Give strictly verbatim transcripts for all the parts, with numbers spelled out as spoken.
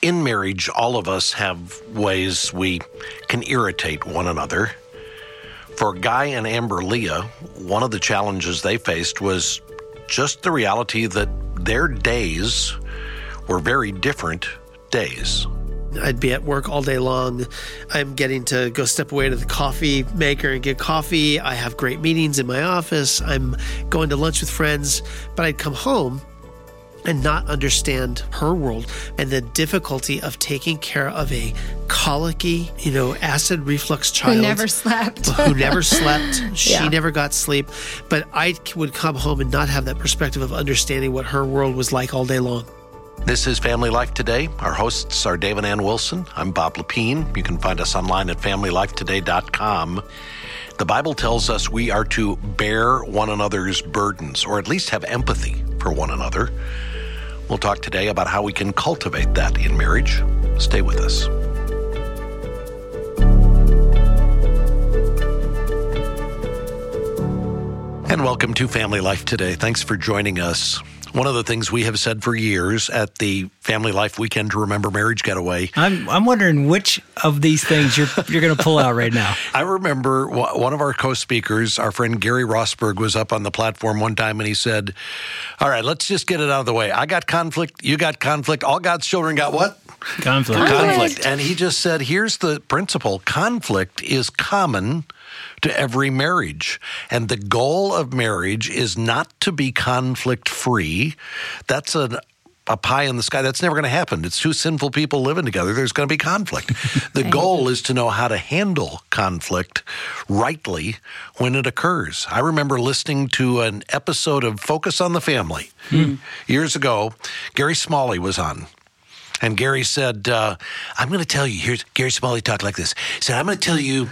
In marriage, all of us have ways we can irritate one another. For Guy and Amber Leah, one of the challenges they faced was just the reality that their days were very different days. I'd be at work all day long. I'm getting to go step away to the coffee maker and get coffee. I have great meetings in my office. I'm going to lunch with friends. But I'd come home and not understand her world and the difficulty of taking care of a colicky, you know, acid reflux child. Who never slept. who never slept. She Yeah. never got sleep. But I would come home and not have that perspective of understanding what her world was like all day long. This is Family Life Today. Our hosts are Dave and Ann Wilson. I'm Bob Lepine. You can find us online at family life today dot com. The Bible tells us we are to bear one another's burdens, or at least have empathy for one another. We'll talk today about how we can cultivate that in marriage. Stay with us. And welcome to Family Life Today. Thanks for joining us. One of the things we have said for years at the Family Life Weekend to Remember Marriage Getaway. I'm I'm wondering which of these things you're you're going to pull out right now. I remember one of our co-speakers, our friend Gary Rosberg, was up on the platform one time and he said, all right, let's just get it out of the way. I got conflict. You got conflict. All God's children got what? Conflict. Conflict. And he just said, here's the principle. Conflict is common to every marriage. And the goal of marriage is not to be conflict-free. That's a, a pie in the sky. That's never going to happen. It's two sinful people living together. There's going to be conflict. The goal is to know how to handle conflict rightly when it occurs. I remember listening to an episode of Focus on the Family hmm. years ago. Gary Smalley was on. And Gary said, uh, I'm going to tell you, here's Gary Smalley talked like this. He said, I'm going to tell you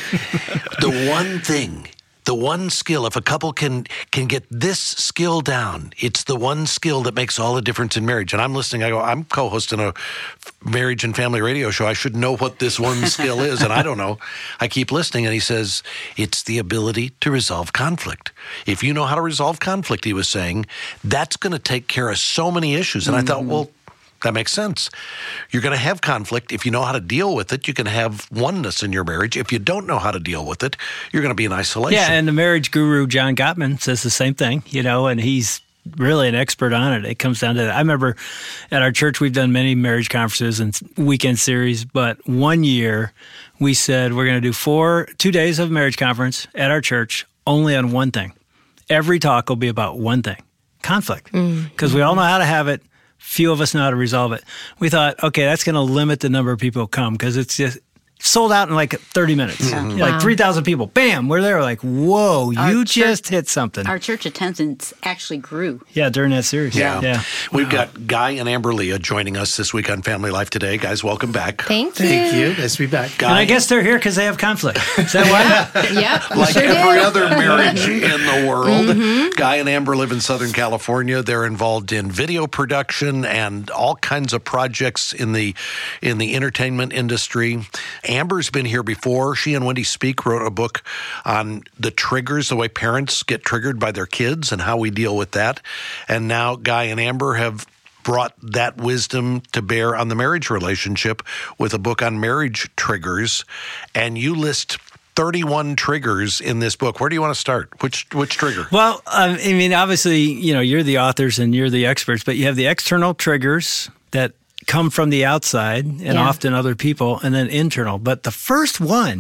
the one thing, the one skill, if a couple can can get this skill down, it's the one skill that makes all the difference in marriage. And I'm listening, I go, I'm co-hosting a marriage and family radio show. I should know what this one skill is, and I don't know. I keep listening, and he says, it's the ability to resolve conflict. If you know how to resolve conflict, he was saying, that's going to take care of so many issues. And mm-hmm. I thought, well, that makes sense. You're going to have conflict. If you know how to deal with it, you can have oneness in your marriage. If you don't know how to deal with it, you're going to be in isolation. Yeah, and the marriage guru, John Gottman, says the same thing, you know, and he's really an expert on it. It comes down to that. I remember at our church, we've done many marriage conferences and weekend series, but one year we said we're going to do four, two days of marriage conference at our church only on one thing. Every talk will be about one thing, conflict, because mm. we all know how to have it. Few of us know how to resolve it. We thought, okay, that's going to limit the number of people who come because it's just sold out in like thirty minutes. Mm-hmm. Like wow. three thousand people. Bam, we're there. Like, whoa, our you church, just hit something. Our church attendance actually grew. Yeah, during that series. Yeah. yeah. We've wow. got Guy and Amber Leah joining us this week on Family Life Today. Guys, welcome back. Thank you. Thank you. Nice to be back. Guy, and I guess they're here because they have conflict. Is that why? Yep. Like sure every do. other marriage in the world. Mm-hmm. Guy and Amber live in Southern California. They're involved in video production and all kinds of projects in the in the entertainment industry. Amber's been here before. She and Wendy Speak wrote a book on the triggers, the way parents get triggered by their kids and how we deal with that. And now Guy and Amber have brought that wisdom to bear on the marriage relationship with a book on marriage triggers. And you list thirty-one triggers in this book. Where do you want to start? Which which trigger? Well, um, I mean, obviously, you know, you're the authors and you're the experts, but you have the external triggers that come from the outside and yeah. often other people, and then internal. But the first one,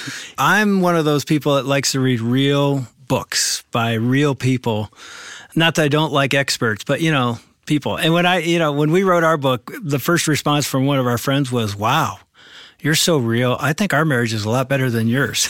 I'm one of those people that likes to read real books by real people. Not that I don't like experts, but, you know, people. And when I, you know, when we wrote our book, the first response from one of our friends was, wow, you're so real. I think our marriage is a lot better than yours.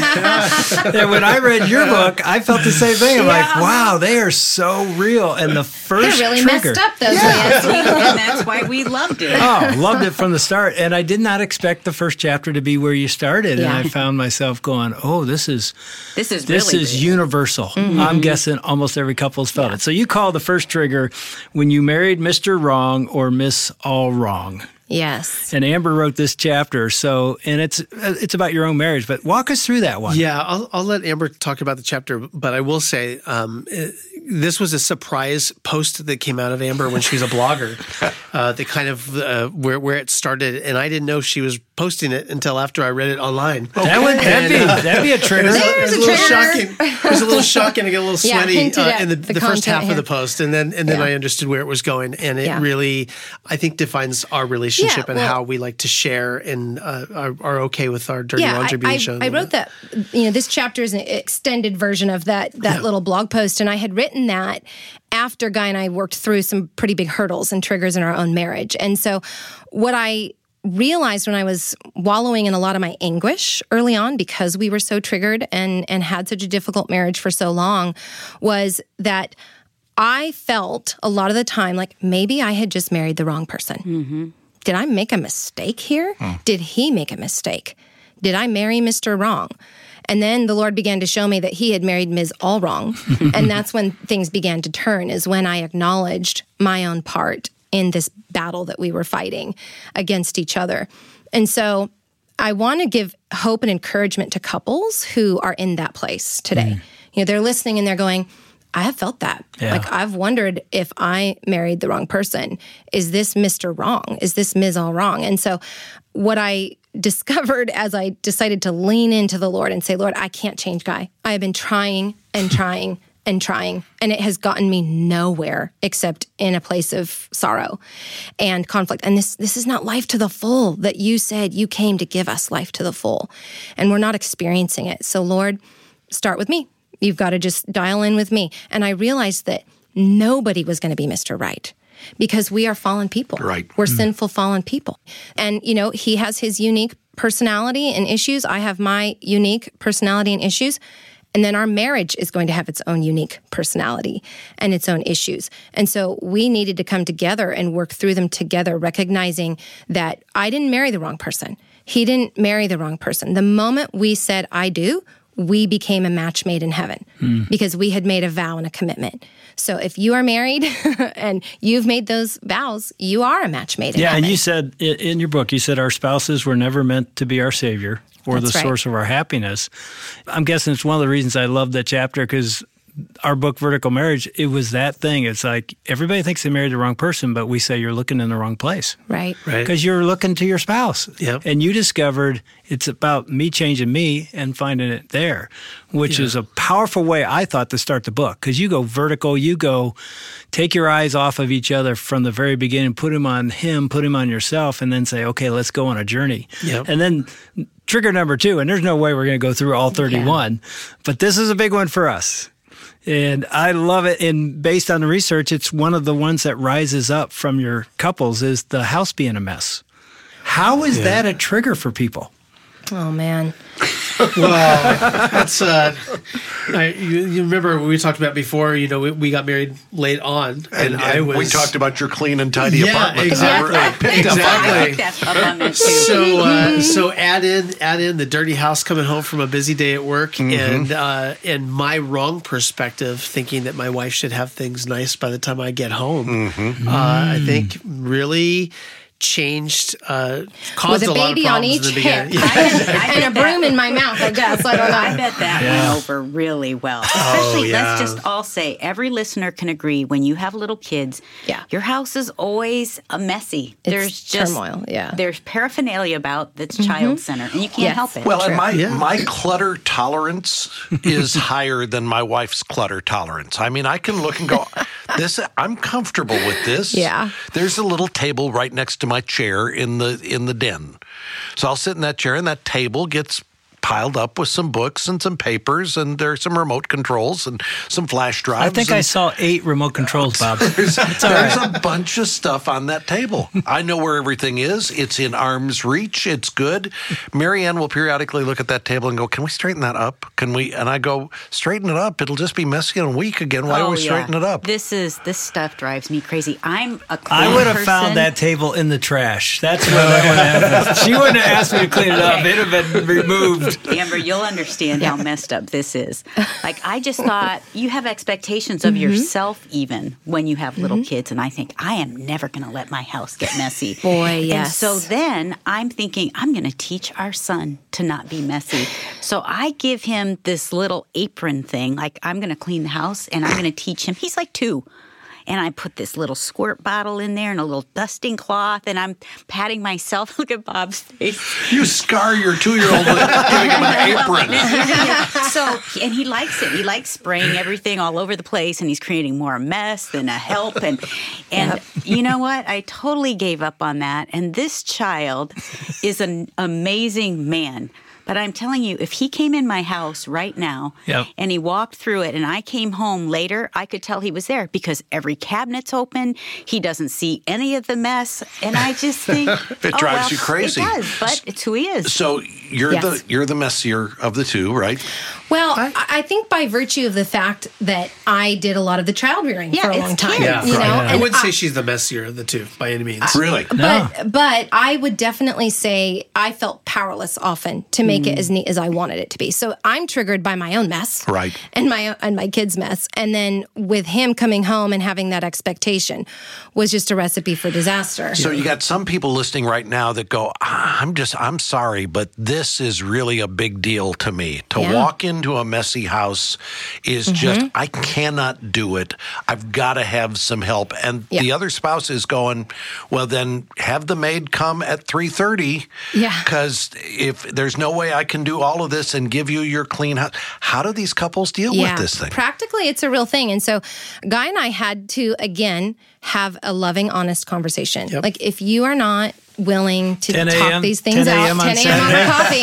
And when I read your book, I felt the same thing. I'm yeah. like, wow, they are so real. And the first They're really trigger, messed up those yeah. days. And that's why we loved it. Oh, loved it from the start. And I did not expect the first chapter to be where you started. Yeah. And I found myself going, oh, this is this is this really is real. universal. Mm-hmm. I'm guessing almost every couple's felt yeah. it. So you call the first trigger when you married Mister Wrong or Miss All Wrong. Yes. And Amber wrote this chapter, so and it's it's about your own marriage. But walk us through that one. Yeah, I'll, I'll let Amber talk about the chapter, but I will say um, this was a surprise post that came out of Amber when she was a blogger. uh, the kind of uh, where where it started, and I didn't know she was posting it until after I read it online. That would that'd be that'd be a trigger. It was, a- it was a, little trigger. shocking. It was a little shocking to get a little Yeah, sweaty hinted uh, at in the, the the first content half here. of the post, and then and then Yeah. I understood where it was going, and it Yeah. really, I think, defines our relationship Yeah, and well- how we like to share and uh, are, are okay with our dirty yeah, laundry I, being I, shown. I wrote that. You know, this chapter is an extended version of that that Yeah. little blog post, and I had written that after Guy and I worked through some pretty big hurdles and triggers in our own marriage. And so, what I realized when I was wallowing in a lot of my anguish early on because we were so triggered and and had such a difficult marriage for so long was that I felt a lot of the time like maybe I had just married the wrong person. Mm-hmm. Did I make a mistake here? Did he make a mistake? Did I marry Mister Wrong? And then the Lord began to show me that he had married Miz All Wrong. And that's when things began to turn, is when I acknowledged my own part in this battle that we were fighting against each other. And so I want to give hope and encouragement to couples who are in that place today. You know, they're listening and they're going, I have felt that. Yeah. Like, I've wondered if I married the wrong person. Is this Mister Wrong? Is this Miz All Wrong? And so what I discovered as I decided to lean into the Lord and say, Lord, I can't change Guy. I have been trying and trying and trying, and it has gotten me nowhere except in a place of sorrow and conflict. And this this is not life to the full that you said you came to give us, life to the full. And we're not experiencing it. So Lord, start with me. You've got to just dial in with me. And I realized that nobody was going to be Mister Right, because we are fallen people. Right. We're sinful, fallen people. And, you know, he has his unique personality and issues. I have my unique personality and issues. And then our marriage is going to have its own unique personality and its own issues. And so we needed to come together and work through them together, recognizing that I didn't marry the wrong person. He didn't marry the wrong person. The moment we said, I do, we became a match made in heaven because we had made a vow and a commitment. So if you are married and you've made those vows, you are a match made in Yeah, heaven. and you said i- in your book, you said our spouses were never meant to be our savior or That's the right. source of our happiness. I'm guessing it's one of the reasons I love that chapter, because our book, Vertical Marriage, it was that thing. It's like everybody thinks they married the wrong person, but we say you're looking in the wrong place. Right. Right. Because you're looking to your spouse. Yep. And you discovered it's about me changing me and finding it there, which Yeah. is a powerful way, I thought, to start the book. Because you go vertical, you go take your eyes off of each other from the very beginning, put him on him, put him on yourself, and then say, okay, let's go on a journey. Yep. And then trigger number two, and there's no way we're going to go through all thirty-one, but this is a big one for us. And I love it. And based on the research, it's one of the ones that rises up from your couples is the house being a mess. How is that a trigger for people? Oh, man. Well, that's uh, I, you, you remember we talked about before. You know, we, we got married late on, and, And, I and was. we talked about your clean and tidy Yeah, apartment. exactly. I picked up on Exactly. that. I picked that up on that too. So, uh, so add in, add in the dirty house coming home from a busy day at work, and uh, and my wrong perspective, thinking that my wife should have things nice by the time I get home. Uh, I think really changed, uh, caused With a a lot of baby on problems each in the beginning. hip. I bet, I And a bet broom that, in my mouth, I guess. I don't know. I bet that Yeah. went over really well. Especially, Oh, yeah. let's just all say, every listener can agree, when you have little kids, Yeah. your house is always a messy. It's there's just turmoil, yeah. There's paraphernalia about that's child centered, and you can't Yes. help it. Well, and my Yeah. my clutter tolerance is higher than my wife's clutter tolerance. I mean, I can look and go, "This, I'm comfortable with this." Yeah. There's a little table right next to my chair in the in the den, so I'll sit in that chair, and that table gets piled up with some books and some papers, and there's some remote controls and some flash drives. I think and I saw eight remote controls, Bob. There's, there's a bunch of stuff on that table. I know where everything is. It's in arm's reach. It's good. Marianne will periodically look at that table and go, "Can we straighten that up? Can we?" And I go, "Straighten it up. It'll just be messy in a week again. Why Oh, don't we yeah. straighten it up?" This is this stuff drives me crazy. I'm a clean I would have person. found that table in the trash. That's where that would happen. She wouldn't have asked me to clean it up. It would have been removed. Amber, you'll understand how messed up this is. Like, I just thought you have expectations of mm-hmm. yourself even when you have little mm-hmm. kids. And I think, I am never going to let my house get messy. Boy, yes. And so then I'm thinking, I'm going to teach our son to not be messy. So I give him this little apron thing. Like, I'm going to clean the house and I'm going to teach him. He's like two. And I put this little squirt bottle in there and a little dusting cloth, and I'm patting myself. Look at Bob's face. You scar your two-year-old with giving him an apron. So, and he likes it. He likes spraying everything all over the place, and he's creating more mess than a help. And, and yep. you know what? I totally gave up on that. And this child is an amazing man. But I'm telling you, if he came in my house right now yep. and he walked through it and I came home later, I could tell he was there because every cabinet's open. He doesn't see any of the mess. And I just think it oh, drives well, you crazy. It does, but it's who he is. So you're yes. the you're the messier of the two, right? Well, I, I think by virtue of the fact that I did a lot of the child rearing yeah, for a long time. Yeah, you know, yeah. I wouldn't I, say she's the messier of the two by any means. Really? But no. but I would definitely say I felt powerless often to make mm. it as neat as I wanted it to be. So I'm triggered by my own mess, right, and my and my kids' mess, and then with him coming home and having that expectation was just a recipe for disaster. So you got some people listening right now that go, ah, "I'm just, I'm sorry, but this is really a big deal to me. To yeah. walk into a messy house is mm-hmm. just, I cannot do it. I've got to have some help." And yeah. the other spouse is going, "Well, then have the maid come at three thirty, yeah, because if there's no way I can do all of this and give you your clean house." How do these couples deal yeah. with this thing? Practically, it's a real thing. And so Guy and I had to, again, have a loving, honest conversation. Yep. Like, if you are not willing to talk these things out, ten a.m. on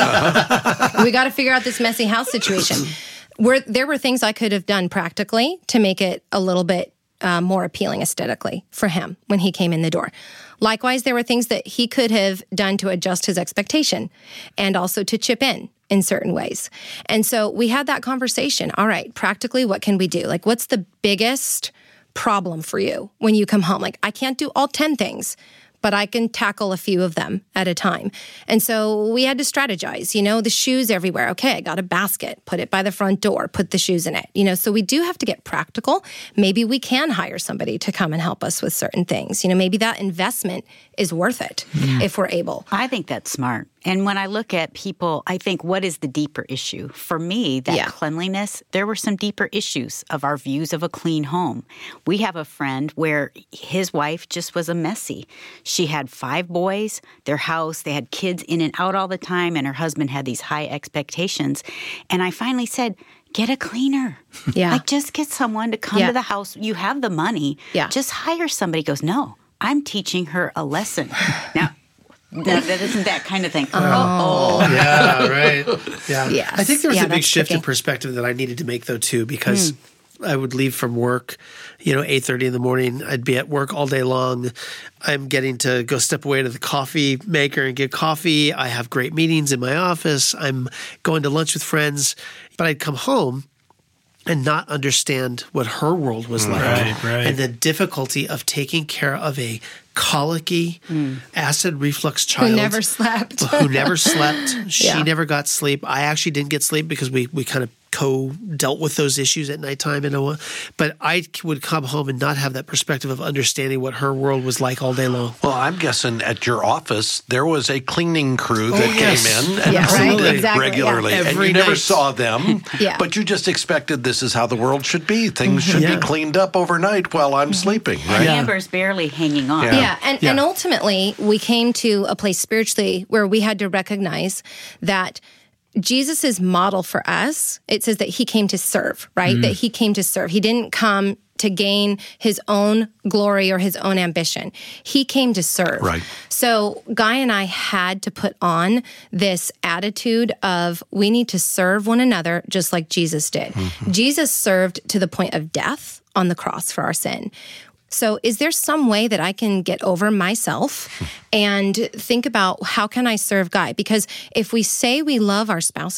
coffee, we got to figure out this messy house situation. Where there were things I could have done practically to make it a little bit uh, more appealing aesthetically for him when he came in the door. Likewise, there were things that he could have done to adjust his expectation and also to chip in in certain ways. And so we had that conversation. All right, practically, what can we do? Like, what's the biggest problem for you when you come home? Like, I can't do all ten things, but I can tackle a few of them at a time. And so we had to strategize, you know, the shoes everywhere. Okay, I got a basket, put it by the front door, put the shoes in it. You know, so we do have to get practical. Maybe we can hire somebody to come and help us with certain things. You know, maybe that investment is worth it mm. if we're able. I think that's smart. And when I look at people, I think, what is the deeper issue? For me, that yeah. cleanliness, there were some deeper issues of our views of a clean home. We have a friend where his wife just was a messy. She had five boys, their house, they had kids in and out all the time, and her husband had these high expectations. And I finally said, get a cleaner. Yeah. Like, just get someone to come yeah. to the house. You have the money. Yeah. Just hire somebody. He goes, no, I'm teaching her a lesson. Now, That, that isn't that kind of thing. Oh, oh. yeah, right. Yeah, yes. I think there was yeah, a big shift tricky. in perspective that I needed to make, though, too, because mm. I would leave from work, you know, eight thirty in the morning. I'd be at work all day long. I'm getting to go step away to the coffee maker and get coffee. I have great meetings in my office. I'm going to lunch with friends. But I'd come home and not understand what her world was like. Right, right. And the difficulty of taking care of a colicky, mm. acid reflux child. Who never slept. who never slept. She yeah. never got sleep. I actually didn't get sleep because we, we kind of co-dealt with those issues at nighttime. In a way. But I would come home and not have that perspective of understanding what her world was like all day long. Well, I'm guessing at your office, there was a cleaning crew that oh, yes. came in and yeah, cleaned right? it exactly, regularly. yeah. And Every you never night. saw them, yeah. but you just expected this is how the world should be. Things Mm-hmm. should Yeah. be cleaned up overnight while I'm sleeping, right? Yeah. Amber's barely hanging on. Yeah. Yeah, and, Yeah. and ultimately, we came to a place spiritually where we had to recognize that Jesus' model for us, it says that he came to serve, right? Mm. That he came to serve. He didn't come to gain his own glory or his own ambition. He came to serve. Right. So Guy and I had to put on this attitude of we need to serve one another just like Jesus did. Mm-hmm. Jesus served to the point of death on the cross for our sin. So is there some way that I can get over myself and think about how can I serve Guy? Because if we say we love our spouses,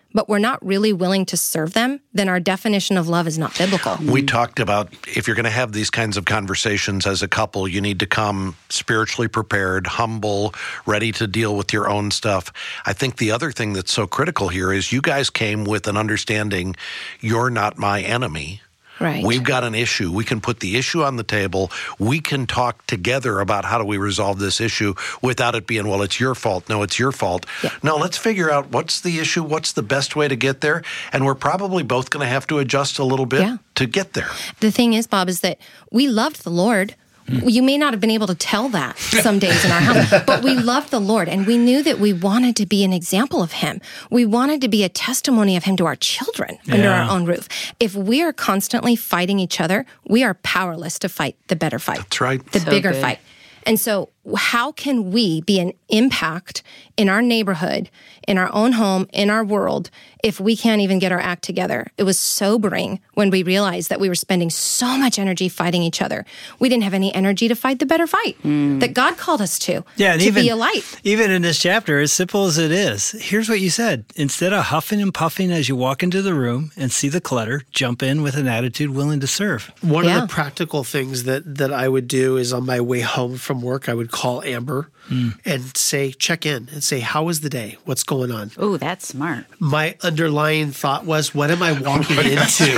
but we're not really willing to serve them, then our definition of love is not biblical. We talked about if you're going to have these kinds of conversations as a couple, you need to come spiritually prepared, humble, ready to deal with your own stuff. I think the other thing that's so critical here is you guys came with an understanding you're not my enemy. Right. We've got an issue. We can put the issue on the table. We can talk together about how do we resolve this issue without it being, well, it's your fault. No, it's your fault. Yeah. No, let's figure out what's the issue, what's the best way to get there, and we're probably both going to have to adjust a little bit Yeah. to get there. The thing is, Bob, is that we loved the Lord. You may not have been able to tell that some days in our house, but we loved the Lord, and we knew that we wanted to be an example of him. We wanted to be a testimony of him to our children under Yeah. our own roof. If we are constantly fighting each other, we are powerless to fight the better fight. That's right. The So bigger good. fight. And so how can we be an impact in our neighborhood, in our own home, in our world, if we can't even get our act together? It was sobering when we realized that we were spending so much energy fighting each other. We didn't have any energy to fight the better fight that God called us to, Yeah, and to even, be a light. even in this chapter, as simple as it is, here's what you said. Instead of huffing and puffing as you walk into the room and see the clutter, jump in with an attitude willing to serve. One Yeah. of the practical things that, that I would do is on my way home from work, I would call Amber and say, check in and say, how was the day? What's going on? Oh, that's smart. My underlying thought was, what am I walking into?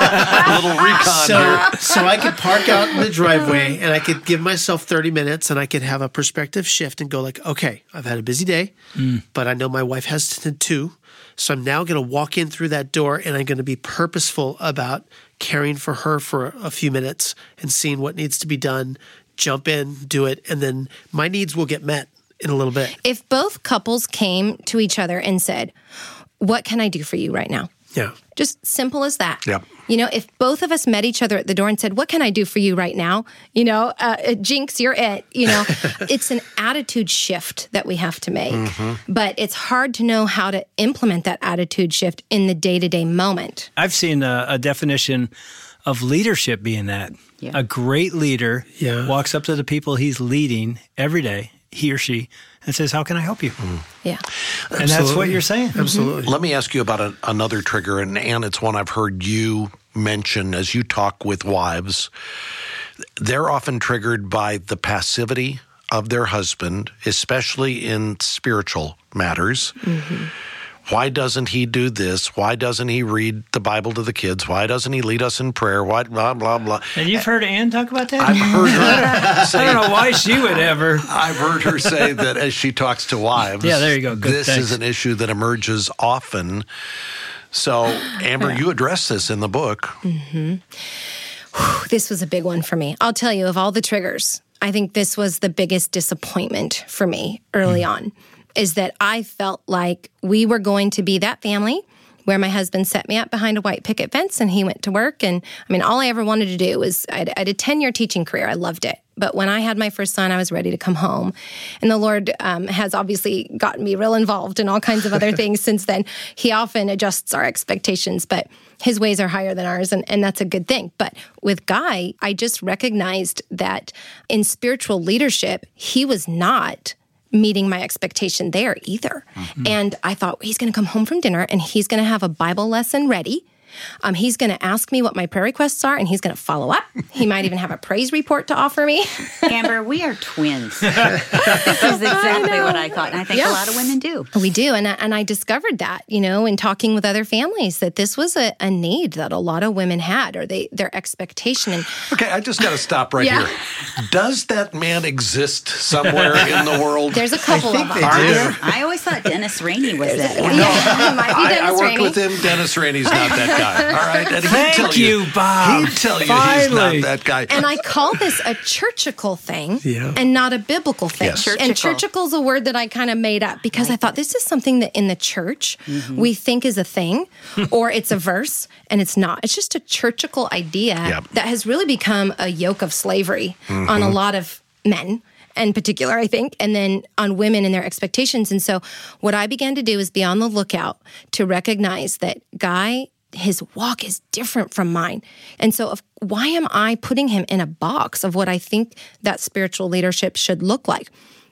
A little recon So, here. so I could park out in the driveway and I could give myself thirty minutes and I could have a perspective shift and go like, okay, I've had a busy day, but I know my wife has t- too. So I'm now going to walk in through that door and I'm going to be purposeful about caring for her for a few minutes and seeing what needs to be done, jump in, do it, and then my needs will get met in a little bit. If both couples came to each other and said, what can I do for you right now? Yeah. Just simple as that. Yep. You know, if both of us met each other at the door and said, what can I do for you right now? You know, uh, Jinx, you're it. You know, it's an attitude shift that we have to make. Mm-hmm. But it's hard to know how to implement that attitude shift in the day-to-day moment. I've seen a, a definition of leadership being that. Yeah. A great leader Yeah. walks up to the people he's leading every day, he or she, and says, how can I help you? Yeah. And that's what Absolutely. you're saying. Absolutely. Let me ask you about a, another trigger, and, and it's one I've heard you mention as you talk with wives. They're often triggered by the passivity of their husband, especially in spiritual matters. Mm-hmm. Why doesn't he do this? Why doesn't he read the Bible to the kids? Why doesn't he lead us in prayer? Why, blah, blah, blah. And you've heard Ann talk about that? I've heard her I say, don't know why she would ever. I've heard her say that as she talks to wives. Yeah, there you go. Good, this thanks. is an issue that emerges often. So, Amber, you address this in the book. This was a big one for me. I'll tell you, of all the triggers, I think this was the biggest disappointment for me early on, is that I felt like we were going to be that family where my husband set me up behind a white picket fence and he went to work. And I mean, all I ever wanted to do was, I had, I had a ten-year teaching career. I loved it. But when I had my first son, I was ready to come home. And the Lord um, has obviously gotten me real involved in all kinds of other things since then. He often adjusts our expectations, but his ways are higher than ours, and, and that's a good thing. But with Guy, I just recognized that in spiritual leadership, he was not meeting my expectation there either. Mm-hmm. And I thought, he's going to come home from dinner and he's going to have a Bible lesson ready. Um, he's going to ask me what my prayer requests are, and he's going to follow up. He might even have a praise report to offer me. Amber, we are twins. This is exactly I what I thought, and I think Yeah. a lot of women do. We do. And I, and I discovered that, you know, in talking with other families, that this was a, a need that a lot of women had, or they their expectation. And Okay, I just got to stop right Yeah. here. Does that man exist somewhere in the world? there's a couple think of they them. Are do. there? I always thought Dennis Rainey was that Yeah, guy. it might be I, I Dennis worked Rainey. with him. Dennis Rainey's not that guy. All right, and he'd Thank tell you, Bob. He'd tell you Finally. he's not that guy. And I call this a churchical thing Yeah. and not a biblical thing. Yes. And Churchical. churchical is a word that I kind of made up because I thought this is something that in the church we think is a thing or it's a verse, and it's not. It's just a churchical idea Yep. that has really become a yoke of slavery on a lot of men in particular, I think, and then on women and their expectations. And so what I began to do is be on the lookout to recognize that Guy, his walk is different from mine. And so if, why am I putting him in a box of what I think that spiritual leadership should look like?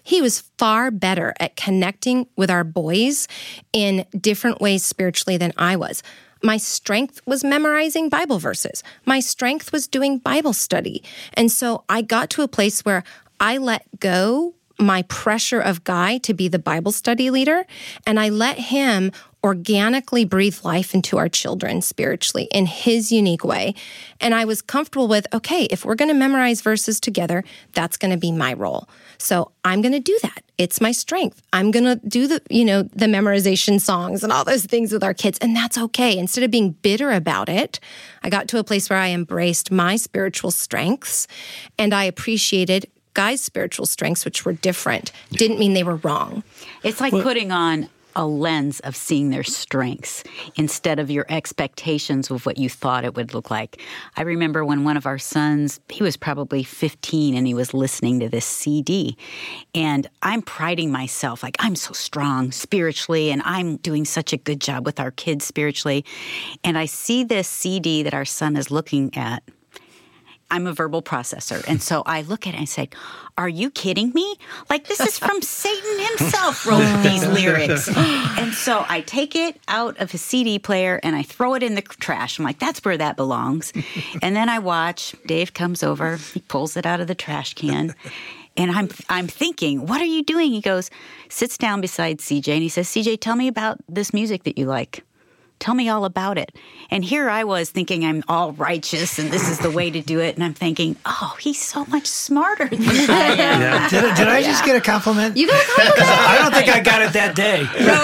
He was far better at connecting with our boys in different ways spiritually than I was. My strength was memorizing Bible verses. My strength was doing Bible study. And so I got to a place where I let go my pressure of Guy to be the Bible study leader, and I let him organically breathe life into our children spiritually in his unique way. And I was comfortable with, okay, if we're going to memorize verses together, that's going to be my role. So I'm going to do that. It's my strength. I'm going to do the, you know, the memorization songs and all those things with our kids. And that's okay. Instead of being bitter about it, I got to a place where I embraced my spiritual strengths and I appreciated Guy's spiritual strengths, which were different. Didn't mean they were wrong. It's like putting on a lens of seeing their strengths instead of your expectations of what you thought it would look like. I remember when one of our sons, he was probably fifteen and he was listening to this C D. And I'm priding myself, like I'm so strong spiritually and I'm doing such a good job with our kids spiritually. And I see this C D that our son is looking at. I'm a verbal processor. And so I look at it and I say, are you kidding me? Like, this is from Satan himself wrote these lyrics. And so I take it out of his C D player and I throw it in the trash. I'm like, that's where that belongs. And then I watch, Dave comes over, he pulls it out of the trash can. And I'm I'm thinking, what are you doing? He goes, sits down beside C J and he says, C J, tell me about this music that you like. Tell me all about it. And here I was thinking I'm all righteous and this is the way to do it. And I'm thinking, oh, he's so much smarter than I am. Yeah. Did, did I just get a compliment? You got a compliment? I don't think I got it that day.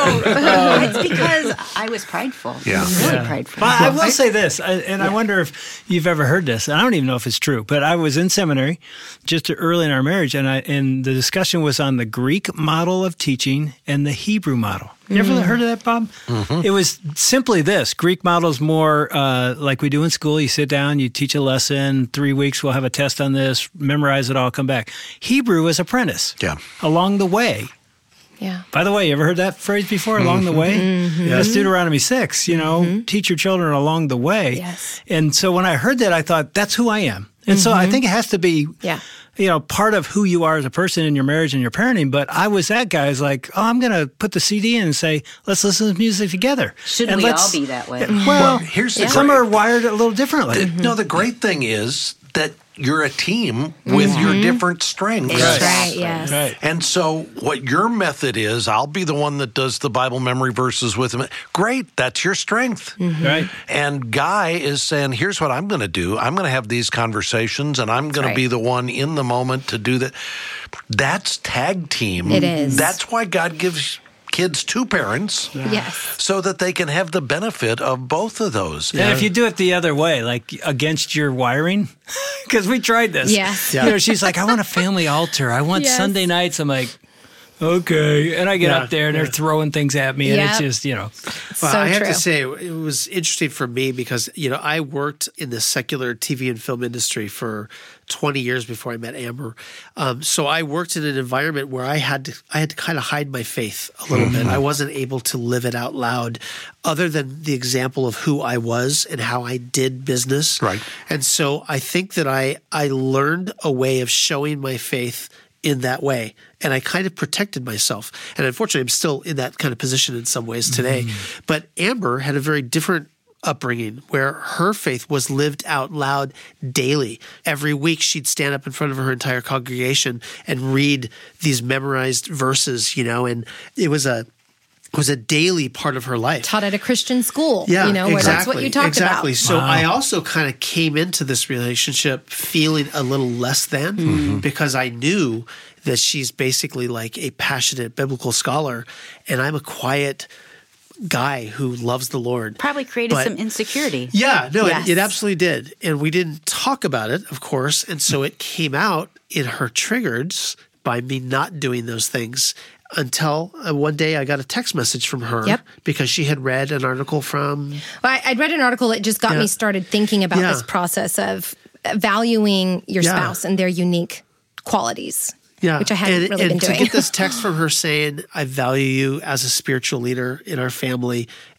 No, it's because I was prideful. Yeah. I was really Yeah. prideful. But I will say this, I, and I wonder if you've ever heard this. And I don't even know if it's true, but I was in seminary just early in our marriage, and I and the discussion was on the Greek model of teaching and the Hebrew model. You ever heard of that, Bob? Mm-hmm. It was simply this. Greek model is more uh, like we do in school. You sit down, you teach a lesson, three weeks, we'll have a test on this, memorize it all, come back. Hebrew is apprentice. Yeah. Along the way. Yeah. By the way, you ever heard that phrase before, along the way? Mm-hmm. That's Deuteronomy six, you know, mm-hmm. teach your children along the way. Yes. And so when I heard that, I thought, that's who I am. And mm-hmm. so I think it has to be, yeah. you know, part of who you are as a person in your marriage and your parenting. But I was that guy who's like, oh, I'm going to put the C D in and say, let's listen to music together. Should and we let's, all be that way? Well, Well, here's the some great- are wired a little differently. The- No, the great thing is that you're a team with Mm-hmm. your different strengths. That's Right. right, yes. Right. And so what your method is, I'll be the one that does the Bible memory verses with him. Great, that's your strength. Right. And Guy is saying, here's what I'm going to do. I'm going to have these conversations and I'm going right. to be the one in the moment to do that. That's tag team. It is. That's why God gives kids two parents. Yes. So that they can have the benefit of both of those. And if you do it the other way, like against your wiring, because we tried this. Yes. You know, she's like, I want a family altar. I want Yes. Sunday nights. I'm like, okay. And I get Yeah, up there and yeah. they're throwing things at me. And it's Yep. just, you know. Well, So I have true. to say, it was interesting for me because, you know, I worked in the secular T V and film industry for twenty years before I met Amber. Um, so I worked in an environment where I had to, I had to kind of hide my faith a little bit. I wasn't able to live it out loud other than the example of who I was and how I did business. Right. And so I think that I, I learned a way of showing my faith in that way. And I kind of protected myself. And unfortunately, I'm still in that kind of position in some ways today. Mm. But Amber had a very different upbringing where her faith was lived out loud daily. Every week, she'd stand up in front of her entire congregation and read these memorized verses, you know, and it was a It was a daily part of her life. Taught at a Christian school, Yeah, you know, where exactly, that's what you talked exactly. about. So Wow. I also kind of came into this relationship feeling a little less than Mm-hmm. because I knew that she's basically like a passionate biblical scholar and I'm a quiet guy who loves the Lord. Probably created But- some insecurity. Yeah, no, Yes. it, it absolutely did. And we didn't talk about it, of course. And so it came out in her triggers by me not doing those things until uh, one day I got a text message from her Yep. because she had read an article from Well, I, I'd read an article that just got Yeah. me started thinking about Yeah. this process of valuing your Yeah. spouse and their unique qualities, Yeah, which I hadn't and, really and been to doing. get this text from her saying, "I value you as a spiritual leader in our family,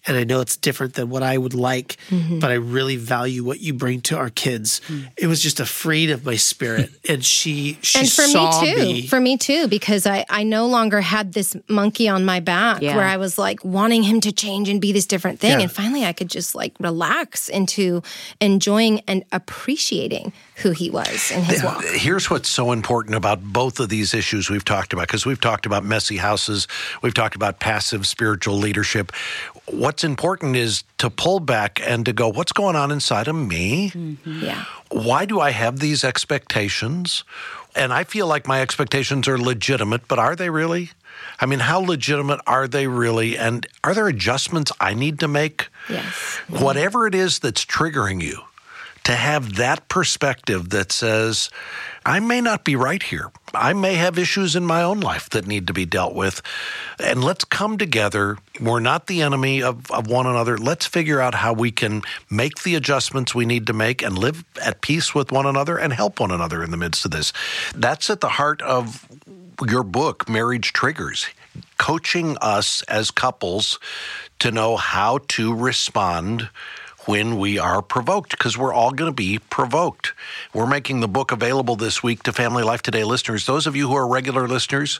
and I know it's different than what I would like, mm-hmm. but I really value what you bring to our kids. Mm. It was just a freeing of my spirit. And she, she and for saw me too, me. for me too, because I, I no longer had this monkey on my back yeah. where I was like wanting him to change and be this different thing. Yeah. And finally I could just like relax into enjoying and appreciating who he was in his walk. Here's what's so important about both of these issues we've talked about, because we've talked about messy houses, we've talked about passive spiritual leadership. What's important is to pull back and to go, what's going on inside of me? Mm-hmm. Yeah. Why do I have these expectations? And I feel like my expectations are legitimate, but are they really? I mean, how legitimate are they really? And are there adjustments I need to make? Yes. Mm-hmm. Whatever it is that's triggering you, to have that perspective that says, I may not be right here. I may have issues in my own life that need to be dealt with. And let's come together. We're not the enemy of, of one another. Let's figure out how we can make the adjustments we need to make and live at peace with one another and help one another in the midst of this. That's at the heart of your book, Marriage Triggers, coaching us as couples to know how to respond when we are provoked, because we're all going to be provoked. We're making the book available this week to Family Life Today listeners. Those of you who are regular listeners,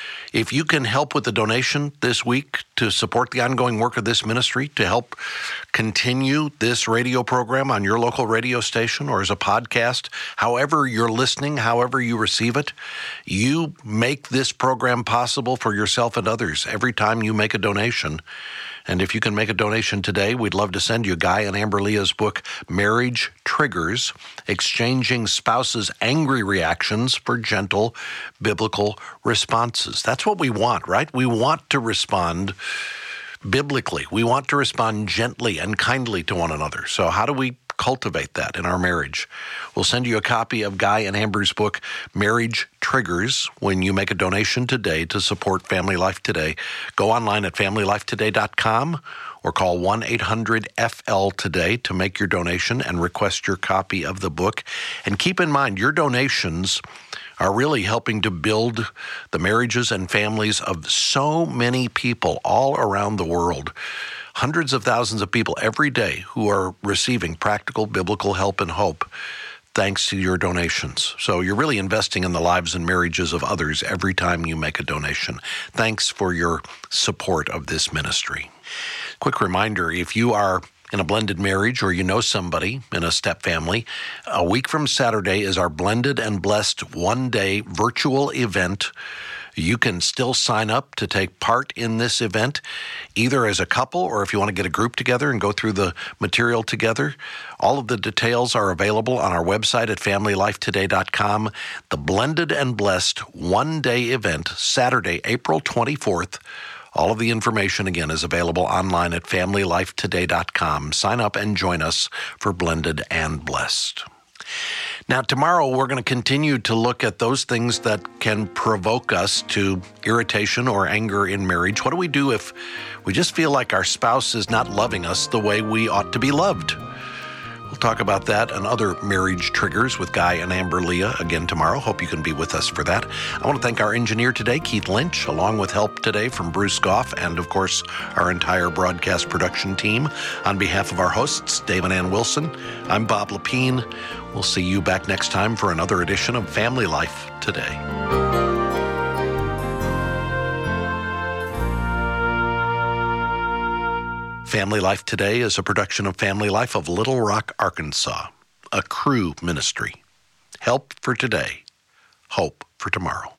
if you can help with the donation this week to support the ongoing work of this ministry, to help continue this radio program on your local radio station or as a podcast, however you're listening, however you receive it, you make this program possible for yourself and others every time you make a donation. And if you can make a donation today, we'd love to send you Guy and Amber Leah's book, Marriage Triggers, Exchanging Spouses' Angry Reactions for Gentle Biblical Responses. That's what we want, right? We want to respond biblically. We want to respond gently and kindly to one another. So how do we cultivate that in our marriage? We'll send you a copy of Guy and Amber's book, Marriage Triggers, when you make a donation today to support Family Life Today. Go online at family life today dot com or call one eight hundred F L today to make your donation and request your copy of the book. And keep in mind, your donations are really helping to build the marriages and families of so many people all around the world. Hundreds of thousands of people every day who are receiving practical biblical help and hope thanks to your donations. So you're really investing in the lives and marriages of others every time you make a donation. Thanks for your support of this ministry. Quick reminder, if you are in a blended marriage or you know somebody in a step family, a week from Saturday is our Blended and Blessed one-day virtual event. You can still sign up to take part in this event, either as a couple or if you want to get a group together and go through the material together. All of the details are available on our website at family life today dot com. The Blended and Blessed one-day event, Saturday, April twenty-fourth. All of the information, again, is available online at family life today dot com. Sign up and join us for Blended and Blessed. Now, tomorrow, we're going to continue to look at those things that can provoke us to irritation or anger in marriage. What do we do if we just feel like our spouse is not loving us the way we ought to be loved? We'll talk about that and other marriage triggers with Guy and Amber Leah again tomorrow. Hope you can be with us for that. I want to thank our engineer today, Keith Lynch, along with help today from Bruce Goff and, of course, our entire broadcast production team. On behalf of our hosts, Dave and Ann Wilson, I'm Bob Lepine. We'll see you back next time for another edition of Family Life Today. Family Life Today is a production of Family Life of Little Rock, Arkansas, a Cru ministry. Help for today, hope for tomorrow.